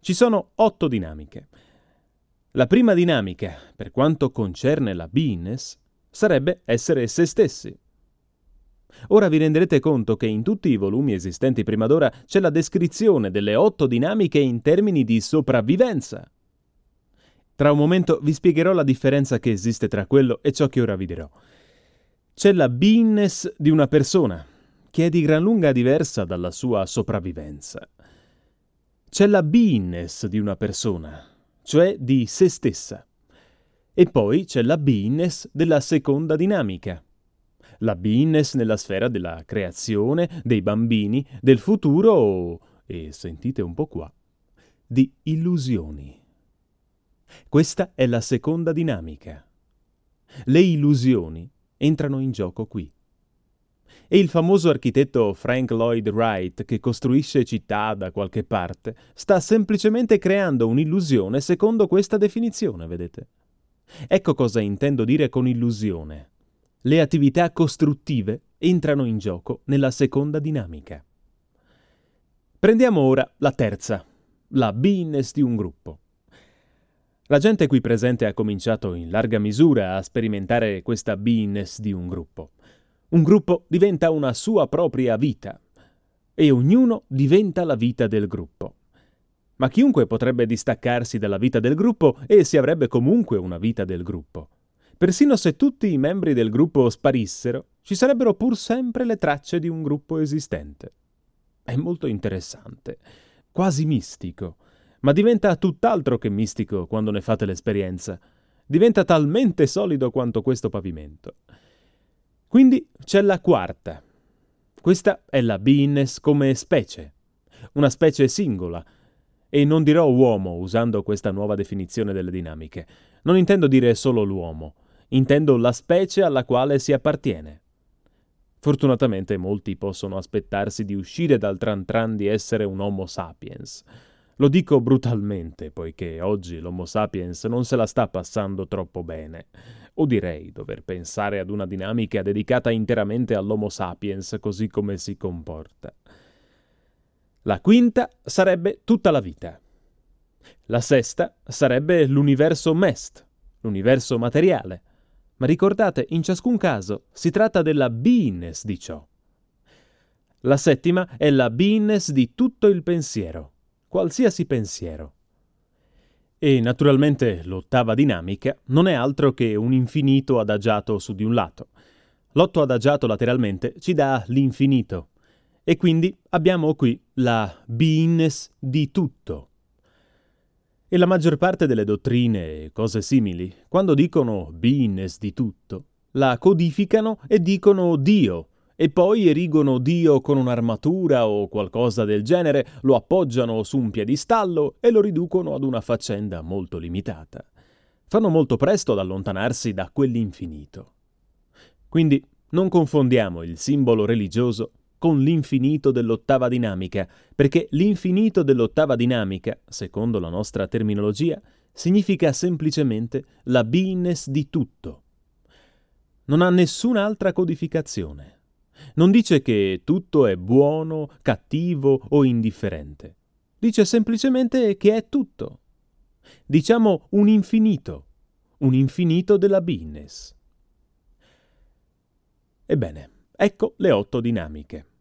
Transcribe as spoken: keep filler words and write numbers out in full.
Ci sono otto dinamiche. La prima dinamica, per quanto concerne la beingness, sarebbe essere se stessi. Ora vi renderete conto che in tutti i volumi esistenti prima d'ora c'è la descrizione delle otto dinamiche in termini di sopravvivenza. Tra un momento vi spiegherò la differenza che esiste tra quello e ciò che ora vi dirò. C'è la beingness di una persona, che è di gran lunga diversa dalla sua sopravvivenza. C'è la beingness di una persona, cioè di se stessa. E poi c'è la beingness della seconda dinamica. La beingness nella sfera della creazione, dei bambini, del futuro o, e sentite un po' qua, di illusioni. Questa è la seconda dinamica. Le illusioni entrano in gioco qui. E il famoso architetto Frank Lloyd Wright, che costruisce città da qualche parte, sta semplicemente creando un'illusione secondo questa definizione, vedete? Ecco cosa intendo dire con illusione. Le attività costruttive entrano in gioco nella seconda dinamica. Prendiamo ora la terza, la beingness di un gruppo. La gente qui presente ha cominciato in larga misura a sperimentare questa beingness di un gruppo. Un gruppo diventa una sua propria vita e ognuno diventa la vita del gruppo. Ma chiunque potrebbe distaccarsi dalla vita del gruppo e si avrebbe comunque una vita del gruppo. Persino se tutti i membri del gruppo sparissero, ci sarebbero pur sempre le tracce di un gruppo esistente. È molto interessante, quasi mistico, ma diventa tutt'altro che mistico quando ne fate l'esperienza. Diventa talmente solido quanto questo pavimento. Quindi c'è la quarta. Questa è la beingness come specie, una specie singola. E non dirò uomo usando questa nuova definizione delle dinamiche. Non intendo dire solo l'uomo, intendo la specie alla quale si appartiene. Fortunatamente molti possono aspettarsi di uscire dal tran tran di essere un Homo sapiens. Lo dico brutalmente, poiché oggi l'Homo sapiens non se la sta passando troppo bene. O direi dover pensare ad una dinamica dedicata interamente all'Homo sapiens così come si comporta. La quinta sarebbe tutta la vita. La sesta sarebbe l'universo mest, l'universo materiale. Ma ricordate, in ciascun caso si tratta della beingness di ciò. La settima è la beingness di tutto il pensiero, qualsiasi pensiero. E naturalmente l'ottava dinamica non è altro che un infinito adagiato su di un lato. L'otto adagiato lateralmente ci dà l'infinito. E quindi abbiamo qui la beingness di tutto. E la maggior parte delle dottrine e cose simili, quando dicono beingness di tutto, la codificano e dicono Dio, e poi erigono Dio con un'armatura o qualcosa del genere, lo appoggiano su un piedistallo e lo riducono ad una faccenda molto limitata. Fanno molto presto ad allontanarsi da quell'infinito. Quindi non confondiamo il simbolo religioso con l'infinito dell'ottava dinamica, perché l'infinito dell'ottava dinamica, secondo la nostra terminologia, significa semplicemente la beingness di tutto. Non ha nessun'altra codificazione. Non dice che tutto è buono, cattivo o indifferente. Dice semplicemente che è tutto. Diciamo un infinito, un infinito della beingness. Ebbene, ecco le otto dinamiche.